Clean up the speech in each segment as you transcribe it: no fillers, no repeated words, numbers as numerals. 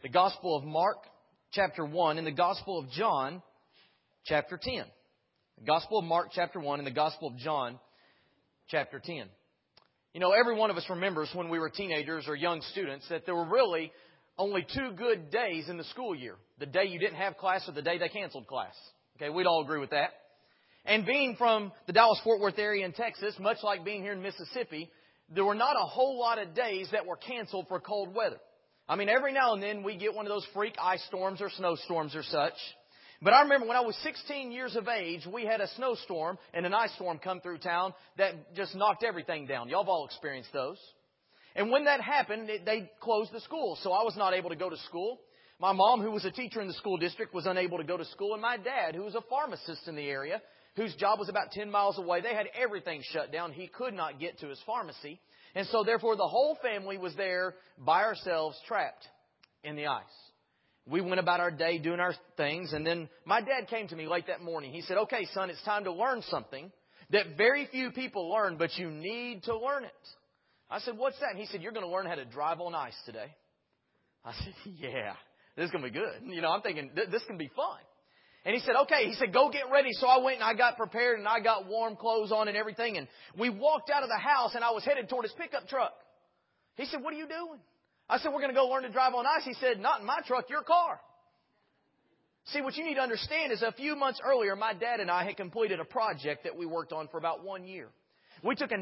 the Gospel of Mark, chapter 1, and the Gospel of John, chapter 10. The Gospel of Mark, chapter 1, and the Gospel of John, chapter 10. You know, every one of us remembers when we were teenagers or young students that there were really only two good days in the school year. The day you didn't have class or the day they canceled class. Okay, we'd all agree with that. And being from the Dallas-Fort Worth area in Texas, much like being here in Mississippi, there were not a whole lot of days that were canceled for cold weather. I mean, every now and then we get one of those freak ice storms or snowstorms or such. But I remember when I was 16 years of age, we had a snowstorm and an ice storm come through town that just knocked everything down. Y'all have all experienced those. And when that happened, they closed the school. So I was not able to go to school. My mom, who was a teacher in the school district, was unable to go to school. And my dad, who was a pharmacist in the area, whose job was about 10 miles away, they had everything shut down. He could not get to his pharmacy. And so therefore the whole family was there by ourselves, trapped in the ice. We went about our day doing our things. And then my dad came to me late that morning. He said, "Okay, son, it's time to learn something that very few people learn, but you need to learn it." I said, "What's that?" And he said, "You're going to learn how to drive on ice today." I said, "Yeah, this is going to be good." You know, I'm thinking, this can be fun. And he said, "Okay." He said, "Go get ready." So I went and I got prepared and I got warm clothes on and everything. And we walked out of the house and I was headed toward his pickup truck. He said, "What are you doing?" I said, "We're going to go learn to drive on ice." He said, "Not in my truck, your car." See, what you need to understand is a few months earlier, my dad and I had completed a project that we worked on for about 1 year. We took a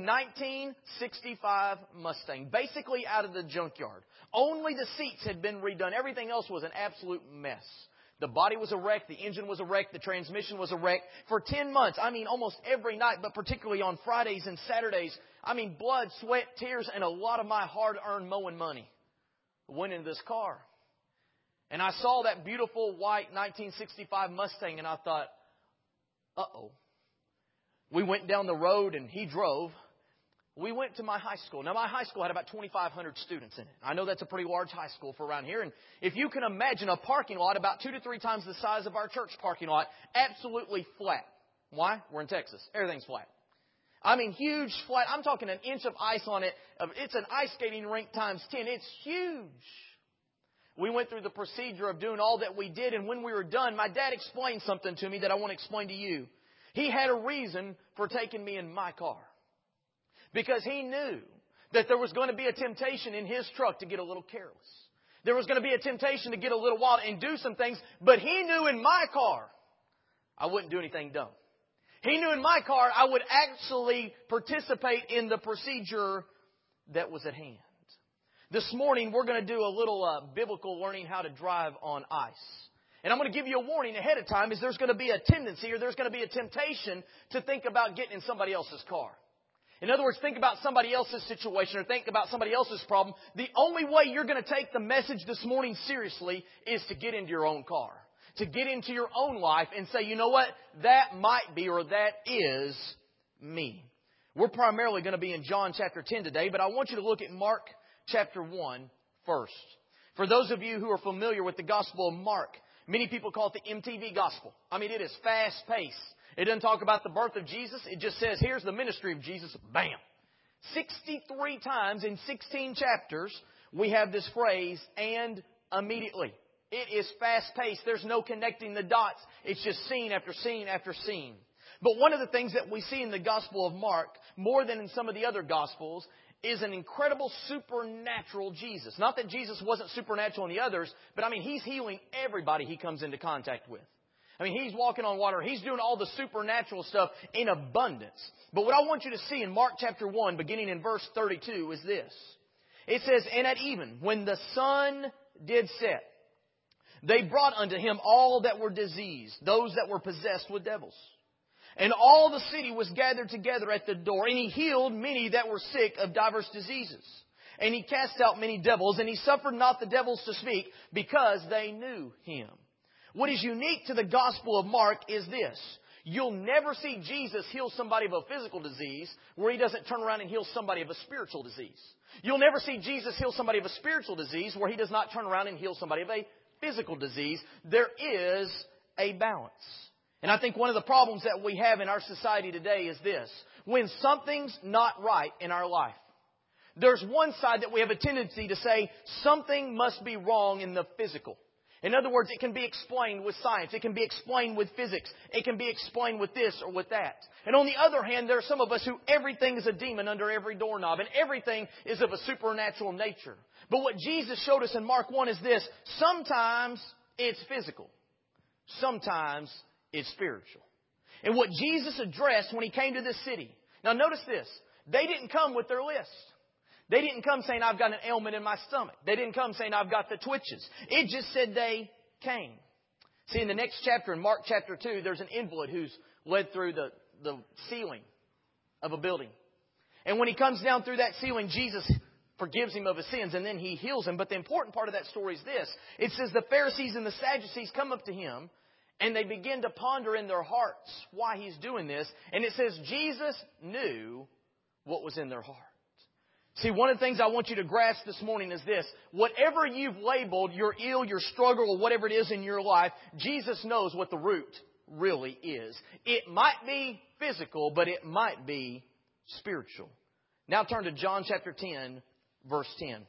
1965 Mustang, basically out of the junkyard. Only the seats had been redone. Everything else was an absolute mess. The body was a wreck. The engine was a wreck. The transmission was a wreck. For 10 months, I mean, almost every night, but particularly on Fridays and Saturdays, I mean, blood, sweat, tears, and a lot of my hard-earned mowing money went into this car. And I saw that beautiful white 1965 Mustang, and I thought, uh-oh. We went down the road, and he drove. We went to my high school. Now, my high school had about 2,500 students in it. I know that's a pretty large high school for around here. And if you can imagine a parking lot about 2 to 3 times the size of our church parking lot, absolutely flat. Why? We're in Texas. Everything's flat. I mean, huge flat. I'm talking an inch of ice on it. It's an ice skating rink times 10. It's huge. We went through the procedure of doing all that we did. And when we were done, my dad explained something to me that I want to explain to you. He had a reason for taking me in my car. Because he knew that there was going to be a temptation in his truck to get a little careless. There was going to be a temptation to get a little wild and do some things. But he knew in my car, I wouldn't do anything dumb. He knew in my car, I would actually participate in the procedure that was at hand. This morning, we're going to do a little biblical learning how to drive on ice. And I'm going to give you a warning ahead of time is there's going to be a tendency or there's going to be a temptation to think about getting in somebody else's car. In other words, think about somebody else's situation or think about somebody else's problem. The only way you're going to take the message this morning seriously is to get into your own car. To get into your own life and say, you know what? That might be or that is me. We're primarily going to be in John chapter 10 today, but I want you to look at Mark chapter 1 first. For those of you who are familiar with the Gospel of Mark, many people call it the MTV Gospel. I mean, it is fast-paced. It doesn't talk about the birth of Jesus. It just says, here's the ministry of Jesus. Bam. 63 times in 16 chapters, we have this phrase, and immediately. It is fast-paced. There's no connecting the dots. It's just scene after scene after scene. But one of the things that we see in the Gospel of Mark, more than in some of the other Gospels, is an incredible supernatural Jesus. Not that Jesus wasn't supernatural in the others, but I mean, He's healing everybody He comes into contact with. I mean, He's walking on water. He's doing all the supernatural stuff in abundance. But what I want you to see in Mark chapter 1, beginning in verse 32, is this. It says, "And at even, when the sun did set, they brought unto Him all that were diseased, those that were possessed with devils. And all the city was gathered together at the door, and He healed many that were sick of divers diseases. And He cast out many devils, and He suffered not the devils to speak, because they knew Him." What is unique to the Gospel of Mark is this. You'll never see Jesus heal somebody of a physical disease where He doesn't turn around and heal somebody of a spiritual disease. You'll never see Jesus heal somebody of a spiritual disease where He does not turn around and heal somebody of a physical disease. There is a balance. And I think one of the problems that we have in our society today is this. When something's not right in our life, there's one side that we have a tendency to say something must be wrong in the physical. In other words, it can be explained with science. It can be explained with physics. It can be explained with this or with that. And on the other hand, there are some of us who everything is a demon under every doorknob and everything is of a supernatural nature. But what Jesus showed us in Mark 1 is this. Sometimes it's physical. Sometimes it's spiritual. And what Jesus addressed when He came to this city. Now notice this. They didn't come with their list. They didn't come saying, I've got an ailment in my stomach. They didn't come saying, I've got the twitches. It just said they came. See, in the next chapter, in Mark chapter 2, there's an invalid who's led through the ceiling of a building. And when he comes down through that ceiling, Jesus forgives him of his sins and then He heals him. But the important part of that story is this. It says the Pharisees and the Sadducees come up to Him and they begin to ponder in their hearts why He's doing this. And it says Jesus knew what was in their heart. See, one of the things I want you to grasp this morning is this. Whatever you've labeled your ill, your struggle, or whatever it is in your life, Jesus knows what the root really is. It might be physical, but it might be spiritual. Now turn to John chapter 10, verse 10.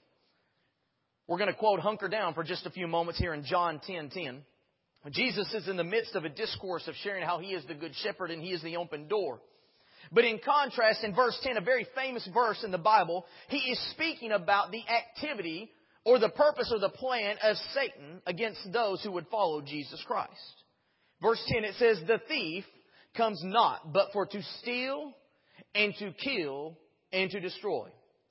We're going to hunker down for just a few moments here in John 10:10. Jesus is in the midst of a discourse of sharing how He is the good shepherd and He is the open door. But in contrast, in verse 10, a very famous verse in the Bible, He is speaking about the activity or the purpose or the plan of Satan against those who would follow Jesus Christ. Verse 10, it says, the thief comes not but for to steal and to kill and to destroy.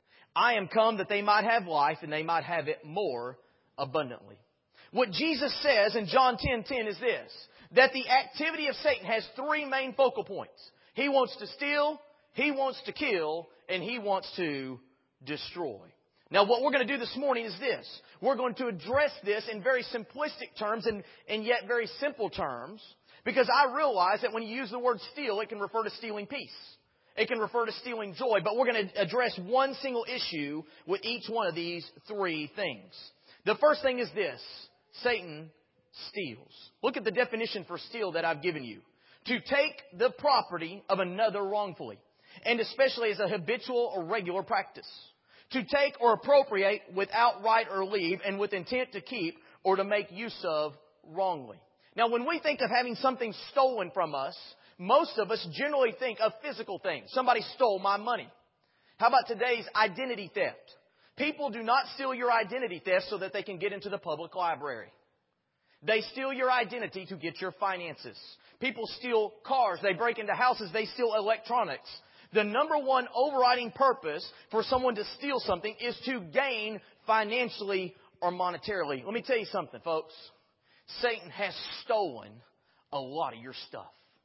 I am come that they might have life and they might have it more abundantly. What Jesus says in John 10:10 is this, that the activity of Satan has three main focal points. He wants to steal, he wants to kill, and he wants to destroy. Now what we're going to do this morning is this. We're going to address this in very simplistic terms and yet very simple terms. Because I realize that when you use the word steal, it can refer to stealing peace. It can refer to stealing joy. But we're going to address one single issue with each one of these three things. The first thing is this. Satan steals. Look at the definition for steal that I've given you. To take the property of another wrongfully, and especially as a habitual or regular practice. To take or appropriate without right or leave, and with intent to keep or to make use of wrongly. Now, when we think of having something stolen from us, most of us generally think of physical things. Somebody stole my money. How about today's identity theft? People do not steal your identity theft so that they can get into the public library. They steal your identity to get your finances. People steal cars. They break into houses. They steal electronics. The number one overriding purpose for someone to steal something is to gain financially or monetarily. Let me tell you something, folks. Satan has stolen a lot of your stuff.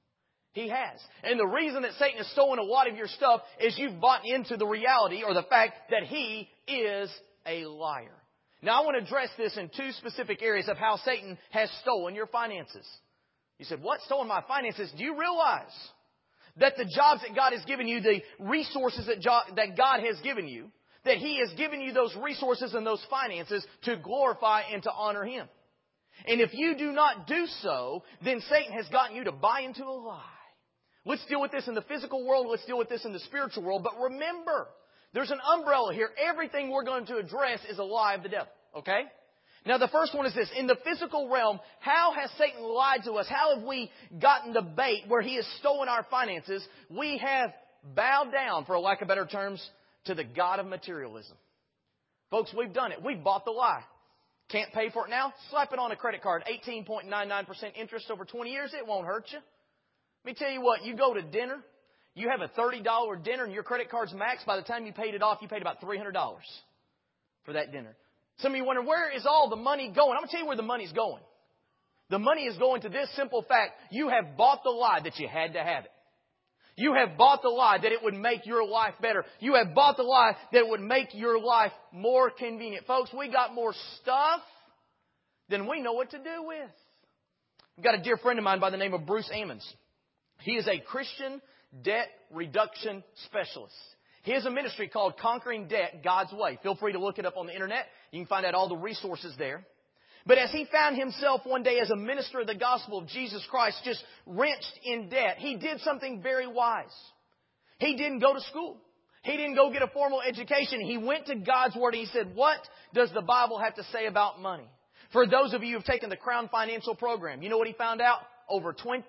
He has. And the reason that Satan has stolen a lot of your stuff is you've bought into the reality or the fact that he is a liar. Now, I want to address this in two specific areas of how Satan has stolen your finances. You said, what? Stolen my finances? Do you realize that the jobs that God has given you, the resources that God has given you, that He has given you those resources and those finances to glorify and to honor Him? And if you do not do so, then Satan has gotten you to buy into a lie. Let's deal with this in the physical world. Let's deal with this in the spiritual world. But remember, there's an umbrella here. Everything we're going to address is a lie of the devil. Okay? Now, the first one is this. In the physical realm, how has Satan lied to us? How have we gotten the bait where he has stolen our finances? We have bowed down, for lack of better terms, to the god of materialism. Folks, we've done it. We've bought the lie. Can't pay for it now? Slap it on a credit card. 18.99% interest over 20 years. It won't hurt you. Let me tell you what. You go to dinner. You have a $30 dinner and your credit card's maxed. By the time you paid it off, you paid about $300 for that dinner. Some of you wonder, where is all the money going? I'm going to tell you where the money's going. The money is going to this simple fact. You have bought the lie that you had to have it. You have bought the lie that it would make your life better. You have bought the lie that it would make your life more convenient. Folks, we got more stuff than we know what to do with. I've got a dear friend of mine by the name of Bruce Ammons. He is a Christian debt reduction specialist. He has a ministry called Conquering Debt God's Way. Feel free to look it up on the internet. You can find out all the resources there. But as he found himself one day as a minister of the gospel of Jesus Christ, just wrenched in debt, he did something very wise. He didn't go to school. He didn't go get a formal education. He went to God's Word and he said, what does the Bible have to say about money? For those of you who have taken the Crown Financial Program, you know what he found out? Over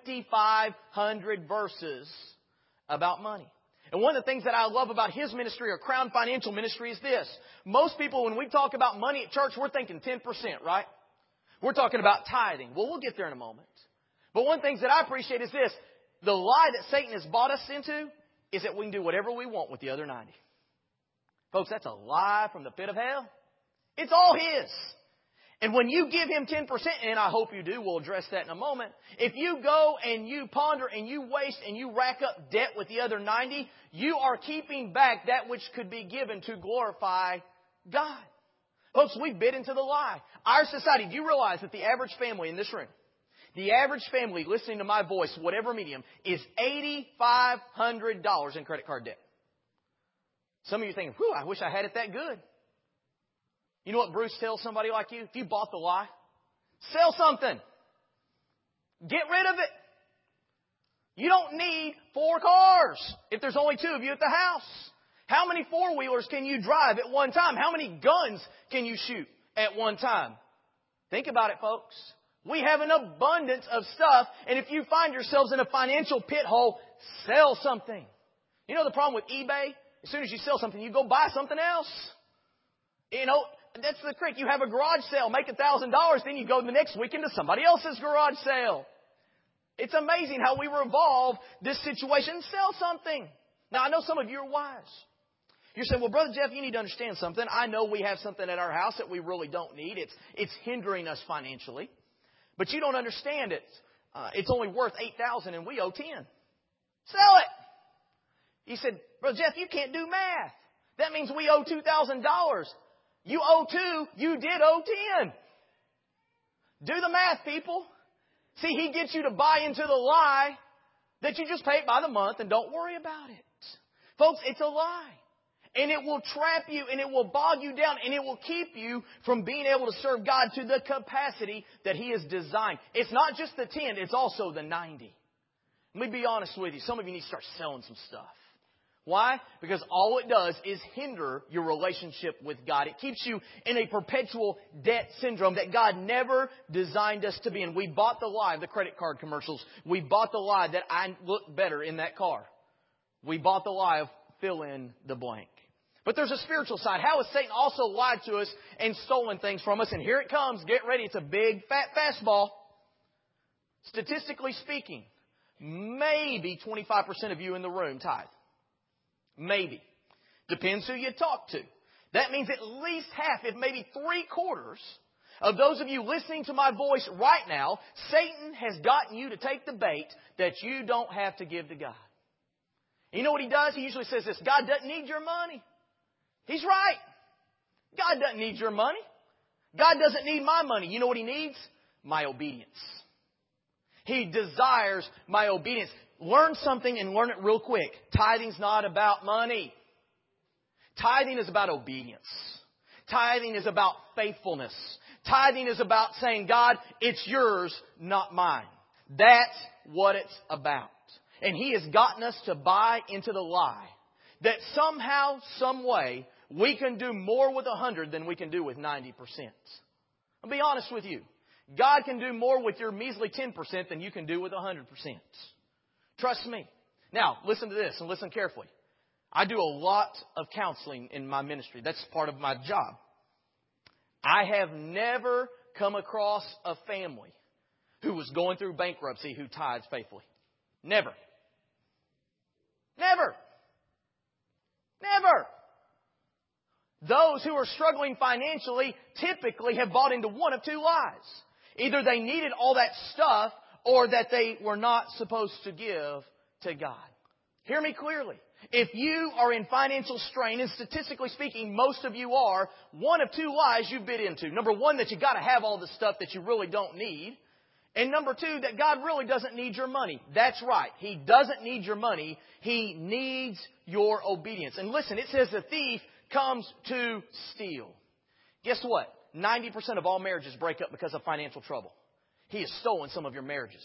2,500 verses about money. And one of the things that I love about his ministry or Crown Financial Ministry is this. Most people, when we talk about money at church, we're thinking 10%, right? We're talking about tithing. Well, we'll get there in a moment. But one of the things that I appreciate is this. The lie that Satan has bought us into is that we can do whatever we want with the other 90. Folks, that's a lie from the pit of hell. It's all his. And when you give him 10%, and I hope you do, we'll address that in a moment. If you go and you ponder and you waste and you rack up debt with the other 90, you are keeping back that which could be given to glorify God. Folks, we bit into the lie. Our society, do you realize that the average family in this room, the average family listening to my voice, whatever medium, is $8,500 in credit card debt? Some of you are thinking, whew, I wish I had it that good. You know what Bruce tells somebody like you? If you bought the lie, sell something. Get rid of it. You don't need 4 cars if there's only 2 of you at the house. How many 4-wheelers can you drive at one time? How many guns can you shoot at one time? Think about it, folks. We have an abundance of stuff, and if you find yourselves in a financial pit hole, sell something. You know the problem with eBay? As soon as you sell something, you go buy something else. You know, that's the trick. You have a garage sale, make $1,000, then you go the next weekend to somebody else's garage sale. It's amazing how we revolve this situation. Sell something. Now, I know some of you are wise. You're saying, well, Brother Jeff, you need to understand something. I know we have something at our house that we really don't need. It's hindering us financially. But you don't understand it. It's only worth $8,000 and we owe $10,000. Sell it. He said, Brother Jeff, you can't do math. That means we owe $2,000. You owe 2, you did owe 10. Do the math, people. See, he gets you to buy into the lie that you just pay it by the month and don't worry about it. Folks, it's a lie. And it will trap you and it will bog you down and it will keep you from being able to serve God to the capacity that He has designed. It's not just the 10, it's also the 90. Let me be honest with you. Some of you need to start selling some stuff. Why? Because all it does is hinder your relationship with God. It keeps you in a perpetual debt syndrome that God never designed us to be in. We bought the lie of the credit card commercials. We bought the lie that I look better in that car. We bought the lie of fill in the blank. But there's a spiritual side. How has Satan also lied to us and stolen things from us? And here it comes. Get ready. It's a big, fat fastball. Statistically speaking, maybe 25% of you in the room tithe. Maybe. Depends who you talk to. That means at least half, if maybe 3/4 of those of you listening to my voice right now, Satan has gotten you to take the bait that you don't have to give to God. You know what he does? He usually says this, God doesn't need your money. He's right. God doesn't need your money. God doesn't need my money. You know what He needs? My obedience. He desires my obedience. Learn something and learn it real quick. Tithing's not about money. Tithing is about obedience. Tithing is about faithfulness. Tithing is about saying, God, it's yours, not mine. That's what it's about. And He has gotten us to buy into the lie that somehow, some way, we can do more with 100 than we can do with 90%. I'll be honest with you. God can do more with your measly 10% than you can do with 100%. Trust me. Now, listen to this and listen carefully. I do a lot of counseling in my ministry. That's part of my job. I have never come across a family who was going through bankruptcy who tithes faithfully. Never. Never. Never. Those who are struggling financially typically have bought into one of 2 lies. Either they needed all that stuff or that they were not supposed to give to God. Hear me clearly. If you are in financial strain, and statistically speaking, most of you are, one of 2 lies you bit into. Number 1, that you got to have all the stuff that you really don't need. And number 2, that God really doesn't need your money. That's right. He doesn't need your money. He needs your obedience. And listen, it says the thief comes to steal. Guess what? 90% of all marriages break up because of financial trouble. He has stolen some of your marriages.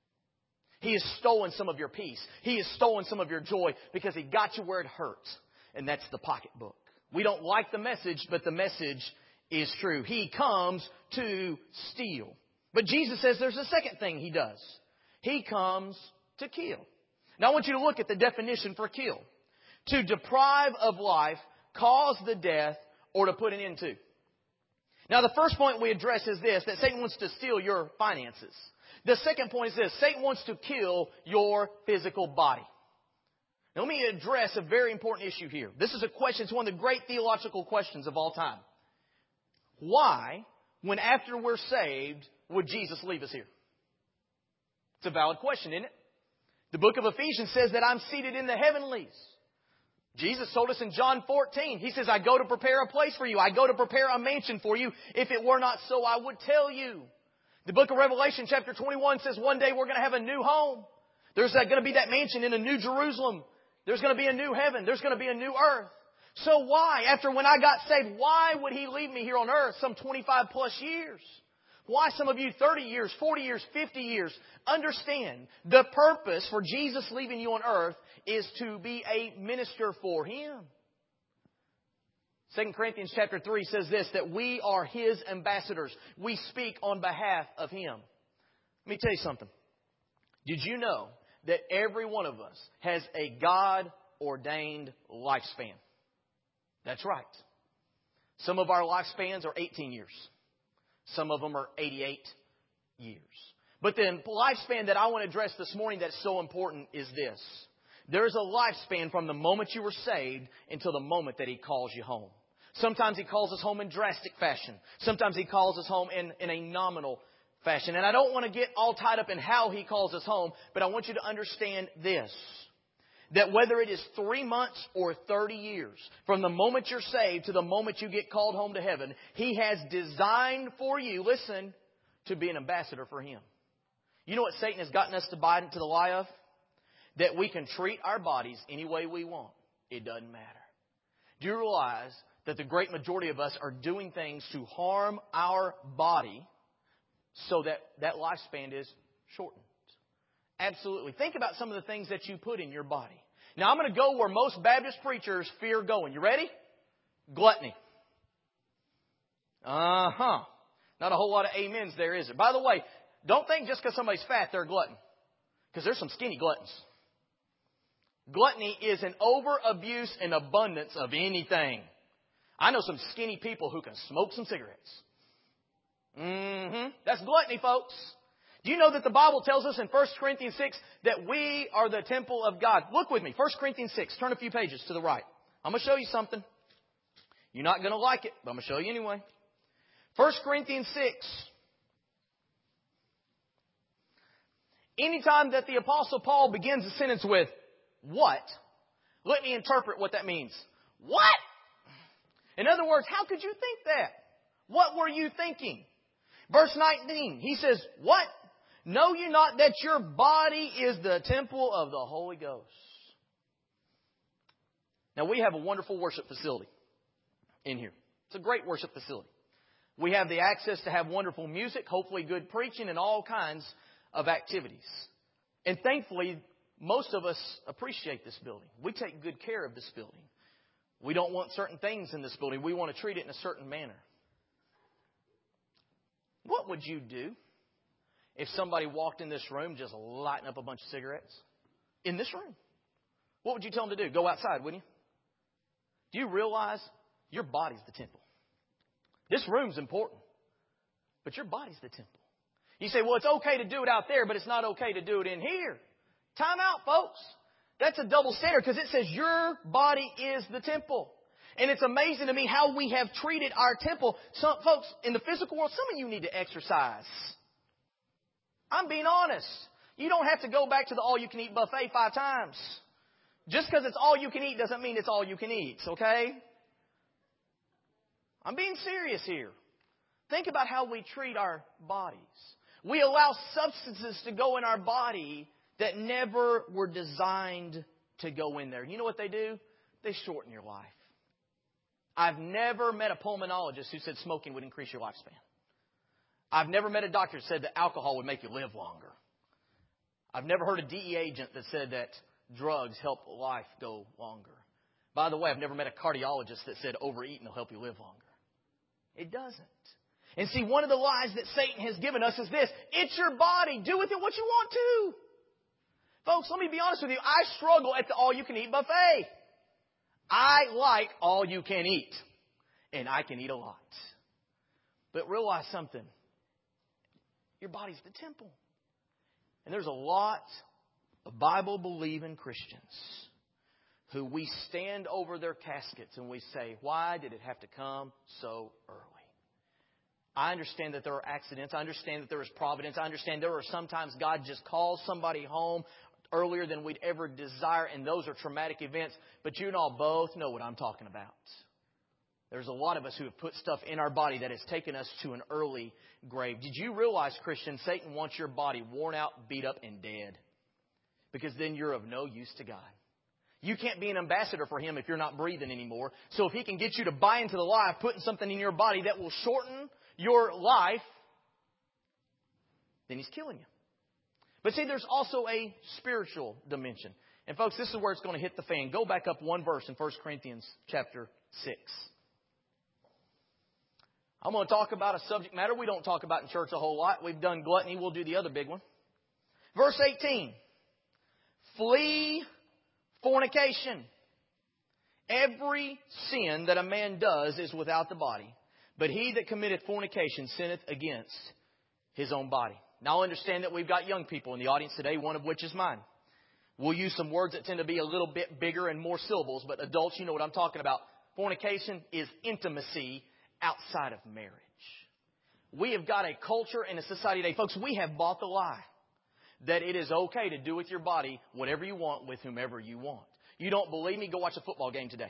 He has stolen some of your peace. He has stolen some of your joy because he got you where it hurts. and that's the pocketbook. We don't like the message, but the message is true. He comes to steal. But Jesus says there's a second thing He does. He comes to kill. Now I want you to look at the definition for kill. To deprive of life, cause the death, or to put an end to. Now the first point we address is this, that Satan wants to steal your finances. The second point is this, Satan wants to kill your physical body. Now let me address a very important issue here. This is a question, it's one of the great theological questions of all time. Why, when after we're saved, would Jesus leave us here? It's a valid question, isn't it? The book of Ephesians says that I'm seated in the heavenlies. Jesus told us in John 14, He says, I go to prepare a place for you. I go to prepare a mansion for you. If it were not so, I would tell you. The book of Revelation chapter 21 says one day we're going to have a new home. There's going to be that mansion in a new Jerusalem. There's going to be a new heaven. There's going to be a new earth. So why, after when I got saved, why would He leave me here on earth some 25 plus years? Why some of you 30 years, 40 years, 50 years? Understand, the purpose for Jesus leaving you on earth is to be a minister for Him. 2 Corinthians chapter 3 says this, that we are His ambassadors. We speak on behalf of Him. Let me tell you something. Did you know that every one of us has a God-ordained lifespan? That's right. Some of our lifespans are 18 years. Some of them are 88 years. But the lifespan that I want to address this morning that's so important is this. There's a lifespan from the moment you were saved until the moment that He calls you home. Sometimes He calls us home in drastic fashion. Sometimes He calls us home in a nominal fashion. And I don't want to get all tied up in how He calls us home, but I want you to understand this. That whether it is 3 months or 30 years, from the moment you're saved to the moment you get called home to heaven, He has designed for you, listen, to be an ambassador for Him. You know what Satan has gotten us to buy into the lie of? That we can treat our bodies any way we want. It doesn't matter. Do you realize that the great majority of us are doing things to harm our body so that that lifespan is shortened? Absolutely. Think about some of the things that you put in your body. Now I'm going to go where most Baptist preachers fear going. You ready? Gluttony. Not a whole lot of amens there, is there? By the way, don't think just because somebody's fat they're a glutton. Because there's some skinny gluttons. Gluttony is an overabuse and abundance of anything. I know some skinny people who can smoke some cigarettes. That's gluttony, folks. Do you know that the Bible tells us in 1 Corinthians 6 that we are the temple of God? Look with me. 1 Corinthians 6. Turn a few pages to the right. I'm going to show you something. You're not going to like it, but I'm going to show you anyway. 1 Corinthians 6. Anytime that the Apostle Paul begins a sentence with, what? Let me interpret what that means. What? In other words, how could you think that? What were you thinking? Verse 19, he says, what? Know you not that your body is the temple of the Holy Ghost? Now we have a wonderful worship facility in here. It's a great worship facility. We have the access to have wonderful music, hopefully good preaching, and all kinds of activities. And thankfully, most of us appreciate this building. We take good care of this building. We don't want certain things in this building. We want to treat it in a certain manner. What would you do if somebody walked in this room just lighting up a bunch of cigarettes? In this room. What would you tell them to do? Go outside, wouldn't you? Do you realize your body's the temple? This room's important, but your body's the temple. You say, well, it's okay to do it out there, but it's not okay to do it in here. Time out, folks. That's a double standard because it says your body is the temple. And it's amazing to me how we have treated our temple. Some folks, in the physical world, some of you need to exercise. I'm being honest. You don't have to go back to the all-you-can-eat buffet 5 times. Just because it's all you can eat doesn't mean it's all you can eat, okay? I'm being serious here. Think about how we treat our bodies. We allow substances to go in our body that never were designed to go in there. You know what they do? They shorten your life. I've never met a pulmonologist who said smoking would increase your lifespan. I've never met a doctor who said that alcohol would make you live longer. I've never heard a DEA agent that said that drugs help life go longer. By the way, I've never met a cardiologist that said overeating will help you live longer. It doesn't. And see, one of the lies that Satan has given us is this: it's your body. Do with it what you want to. Folks, let me be honest with you. I struggle at the all-you-can-eat buffet. I like all-you-can-eat. And I can eat a lot. But realize something. Your body's the temple. And there's a lot of Bible-believing Christians who we stand over their caskets and we say, why did it have to come so early? I understand that there are accidents. I understand that there is providence. I understand there are sometimes God just calls somebody home earlier than we'd ever desire, and those are traumatic events. But you and I both know what I'm talking about. There's a lot of us who have put stuff in our body that has taken us to an early grave. Did you realize, Christian, Satan wants your body worn out, beat up, and dead? Because then you're of no use to God. You can't be an ambassador for Him if you're not breathing anymore. So if He can get you to buy into the lie of putting something in your body that will shorten your life, then He's killing you. But see, there's also a spiritual dimension. And folks, this is where it's going to hit the fan. Go back up one verse in 1 Corinthians chapter 6. I'm going to talk about a subject matter we don't talk about in church a whole lot. We've done gluttony. We'll do the other big one. Verse 18. Flee fornication. Every sin that a man does is without the body, but he that committeth fornication sinneth against his own body. Now understand that we've got young people in the audience today, one of which is mine. We'll use some words that tend to be a little bit bigger and more syllables, but adults, you know what I'm talking about. Fornication is intimacy outside of marriage. We have got a culture and a society today. Folks, we have bought the lie that it is okay to do with your body whatever you want with whomever you want. You don't believe me? Go watch a football game today.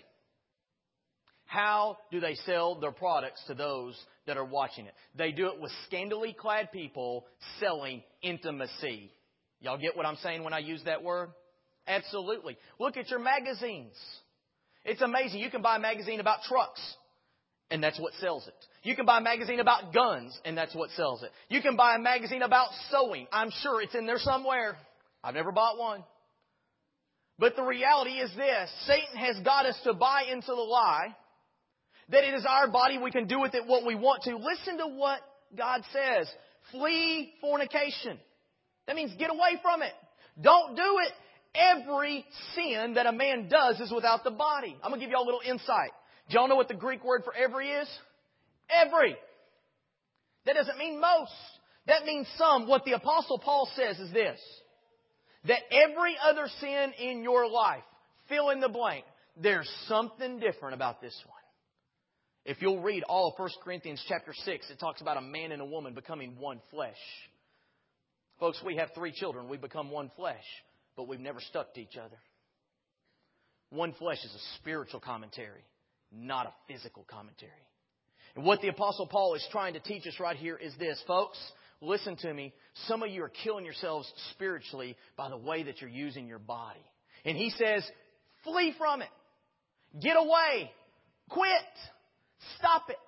How do they sell their products to those that are watching it? They do it with scantily clad people selling intimacy. Y'all get what I'm saying when I use that word? Absolutely. Look at your magazines. It's amazing. You can buy a magazine about trucks, and that's what sells it. You can buy a magazine about guns, and that's what sells it. You can buy a magazine about sewing. I'm sure it's in there somewhere. I've never bought one. But the reality is this. Satan has got us to buy into the lie that it is our body, we can do with it what we want to. Listen to what God says. Flee fornication. That means get away from it. Don't do it. Every sin that a man does is without the body. I'm going to give you all a little insight. Do y'all know what the Greek word for every is? Every. That doesn't mean most. That means some. What the Apostle Paul says is this. That every other sin in your life, fill in the blank, there's something different about this one. If you'll read all of 1 Corinthians chapter 6, it talks about a man and a woman becoming one flesh. Folks, we have 3 children. We become one flesh, but we've never stuck to each other. One flesh is a spiritual commentary, not a physical commentary. And what the Apostle Paul is trying to teach us right here is this, folks. Listen to me. Some of you are killing yourselves spiritually by the way that you're using your body. And he says, flee from it. Get away. Quit. Stop it.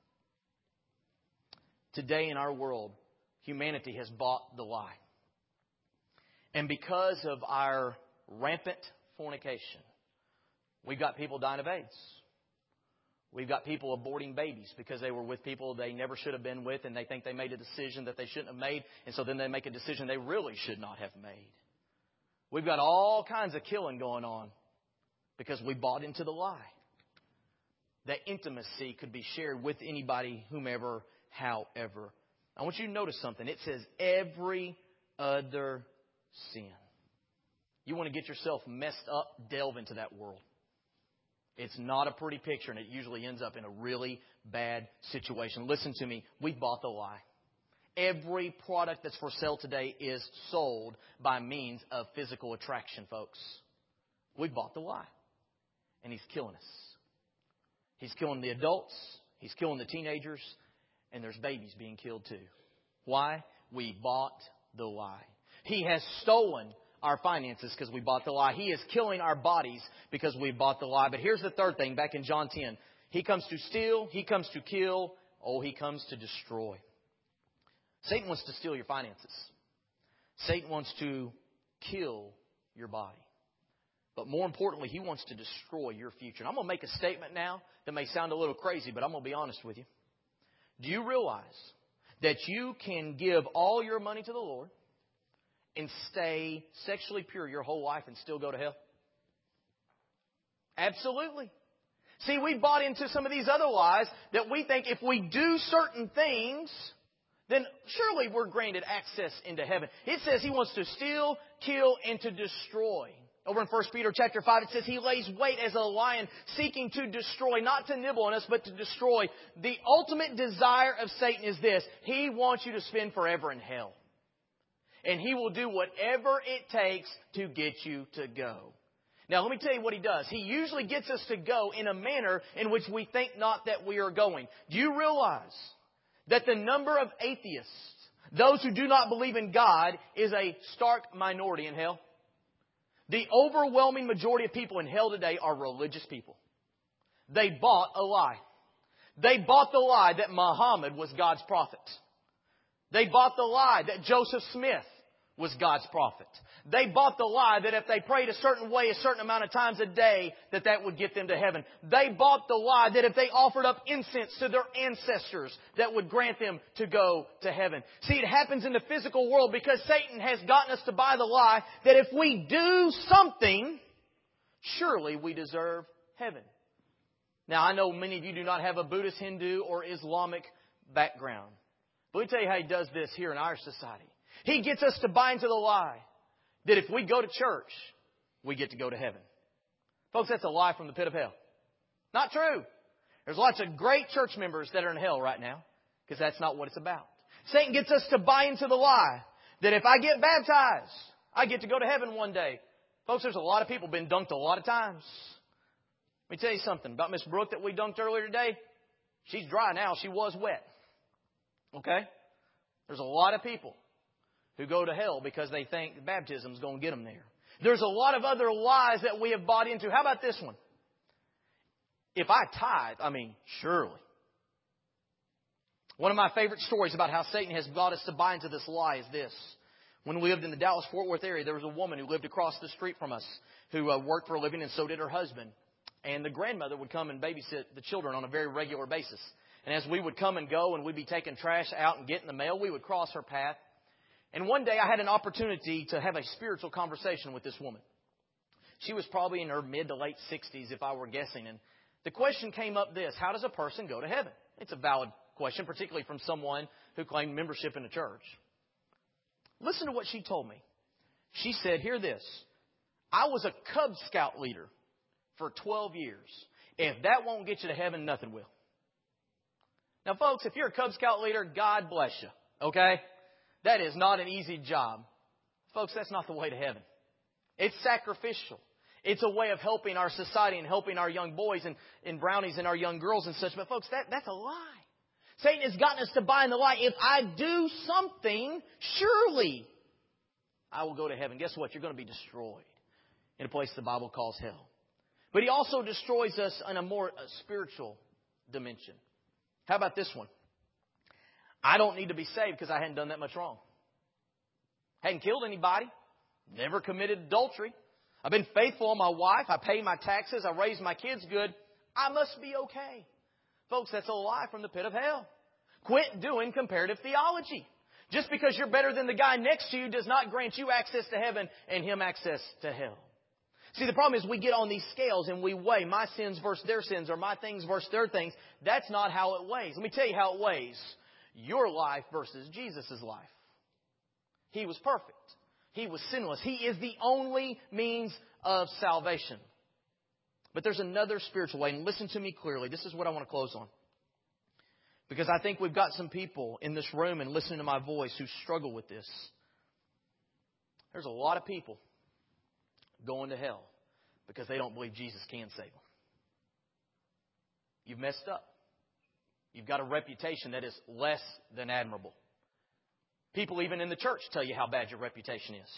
Today in our world, humanity has bought the lie. And because of our rampant fornication, we've got people dying of AIDS. We've got people aborting babies because they were with people they never should have been with, and they think they made a decision that they shouldn't have made, and so then they make a decision they really should not have made. We've got all kinds of killing going on because we bought into the lie that intimacy could be shared with anybody, whomever, however. I want you to notice something. It says every other sin. You want to get yourself messed up, delve into that world. It's not a pretty picture, and it usually ends up in a really bad situation. Listen to me. We bought the lie. Every product that's for sale today is sold by means of physical attraction, folks. We bought the lie. And he's killing us. He's killing the adults. He's killing the teenagers. And there's babies being killed too. Why? We bought the lie. He has stolen our finances because we bought the lie. He is killing our bodies because we bought the lie. But here's the third thing back in John 10. He comes to steal. He comes to kill. Oh, he comes to destroy. Satan wants to steal your finances. Satan wants to kill your body. But more importantly, He wants to destroy your future. And I'm going to make a statement now that may sound a little crazy, but I'm going to be honest with you. Do you realize that you can give all your money to the Lord and stay sexually pure your whole life and still go to hell? Absolutely. See, we bought into some of these other lies that we think if we do certain things, then surely we're granted access into heaven. It says He wants to steal, kill, and to destroy. Over in 1 Peter chapter 5, it says He lays wait as a lion, seeking to destroy, not to nibble on us, but to destroy. The ultimate desire of Satan is this: he wants you to spend forever in hell. And he will do whatever it takes to get you to go. Now, let me tell you what he does. He usually gets us to go in a manner in which we think not that we are going. Do you realize that the number of atheists, those who do not believe in God, is a stark minority in hell? The overwhelming majority of people in hell today are religious people. They bought a lie. They bought the lie that Muhammad was God's prophet. They bought the lie that Joseph Smith was God's prophet. They bought the lie that if they prayed a certain way a certain amount of times a day, that would get them to heaven. They bought the lie that if they offered up incense to their ancestors, that would grant them to go to heaven. See, it happens in the physical world because Satan has gotten us to buy the lie that if we do something, surely we deserve heaven. Now, I know many of you do not have a Buddhist, Hindu, or Islamic background. But let me tell you how he does this here in our society. He gets us to buy into the lie that if we go to church, we get to go to heaven. Folks, that's a lie from the pit of hell. Not true. There's lots of great church members that are in hell right now because that's not what it's about. Satan gets us to buy into the lie that if I get baptized, I get to go to heaven one day. Folks, there's a lot of people been dunked a lot of times. Let me tell you something about Miss Brooke that we dunked earlier today. She's dry now. She was wet. Okay? There's a lot of people who go to hell because they think baptism is going to get them there. There's a lot of other lies that we have bought into. How about this one? If I tithe, surely. One of my favorite stories about how Satan has got us to buy into this lie is this. When we lived in the Dallas-Fort Worth area, there was a woman who lived across the street from us who worked for a living, and so did her husband. And the grandmother would come and babysit the children on a very regular basis. And as we would come and go and we'd be taking trash out and getting the mail, we would cross her path. And one day I had an opportunity to have a spiritual conversation with this woman. She was probably in her mid to late 60s, if I were guessing. And the question came up this: how does a person go to heaven? It's a valid question, particularly from someone who claimed membership in a church. Listen to what she told me. She said, hear this: I was a Cub Scout leader for 12 years. If that won't get you to heaven, nothing will. Now, folks, if you're a Cub Scout leader, God bless you, okay? That is not an easy job. Folks, that's not the way to heaven. It's sacrificial. It's a way of helping our society and helping our young boys and brownies and our young girls and such. But, folks, that's a lie. Satan has gotten us to buy in the lie. If I do something, surely I will go to heaven. Guess what? You're going to be destroyed in a place the Bible calls hell. But he also destroys us in a more spiritual dimension. How about this one? I don't need to be saved because I hadn't done that much wrong. Hadn't killed anybody. Never committed adultery. I've been faithful on my wife. I pay my taxes. I raise my kids good. I must be okay. Folks, that's a lie from the pit of hell. Quit doing comparative theology. Just because you're better than the guy next to you does not grant you access to heaven and him access to hell. See, the problem is we get on these scales and we weigh my sins versus their sins or my things versus their things. That's not how it weighs. Let me tell you how it weighs. Your life versus Jesus' life. He was perfect. He was sinless. He is the only means of salvation. But there's another spiritual way. And listen to me clearly. This is what I want to close on. Because I think we've got some people in this room and listening to my voice who struggle with this. There's a lot of people going to hell because they don't believe Jesus can save them. You've messed up. You've got a reputation that is less than admirable. People even in the church tell you how bad your reputation is.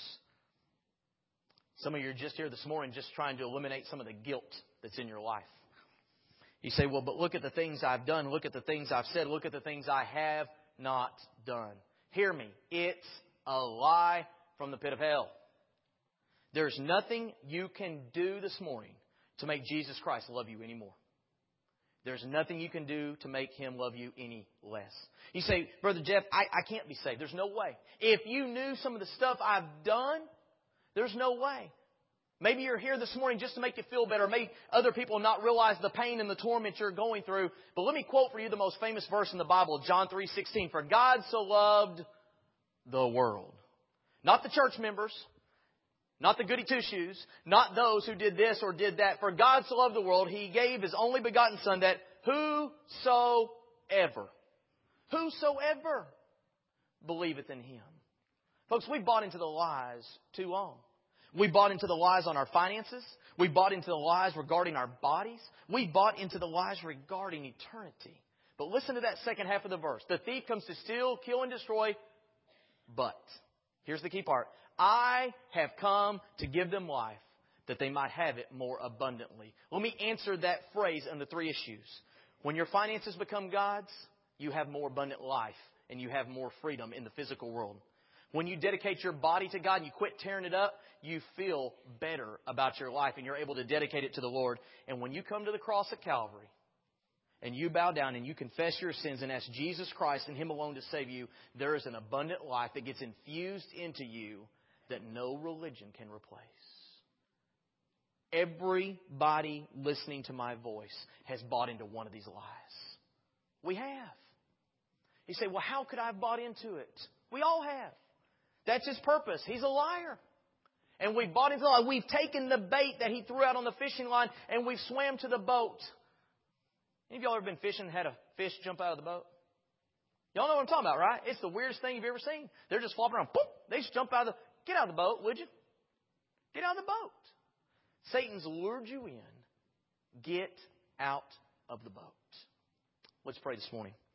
Some of you are just here this morning just trying to eliminate some of the guilt that's in your life. You say, well, but look at the things I've done. Look at the things I've said. Look at the things I have not done. Hear me. It's a lie from the pit of hell. There's nothing you can do this morning to make Jesus Christ love you anymore. There's nothing you can do to make Him love you any less. You say, Brother Jeff, I can't be saved. There's no way. If you knew some of the stuff I've done, there's no way. Maybe you're here this morning just to make you feel better. Maybe other people not realize the pain and the torment you're going through. But let me quote for you the most famous verse in the Bible, John 3:16. For God so loved the world. Not the church members. Not the goody two-shoes. Not those who did this or did that. For God so loved the world, He gave His only begotten Son, that whosoever believeth in Him. Folks, we bought into the lies too long. We bought into the lies on our finances. We bought into the lies regarding our bodies. We bought into the lies regarding eternity. But listen to that second half of the verse. The thief comes to steal, kill, and destroy. But, here's the key part. I have come to give them life, that they might have it more abundantly. Let me answer that phrase under three issues. When your finances become God's, you have more abundant life, and you have more freedom in the physical world. When you dedicate your body to God and you quit tearing it up, you feel better about your life and you're able to dedicate it to the Lord. And when you come to the cross at Calvary and you bow down and you confess your sins and ask Jesus Christ and Him alone to save you, there is an abundant life that gets infused into you that no religion can replace. Everybody listening to my voice has bought into one of these lies. We have. You say, well, how could I have bought into it? We all have. That's his purpose. He's a liar. And we've bought into the lie. We've taken the bait that he threw out on the fishing line and we've swam to the boat. Any of y'all ever been fishing and had a fish jump out of the boat? Y'all know what I'm talking about, right? It's the weirdest thing you've ever seen. They're just flopping around. Boom! They just jump out of the... Get out of the boat, would you? Get out of the boat. Satan's lured you in. Get out of the boat. Let's pray this morning.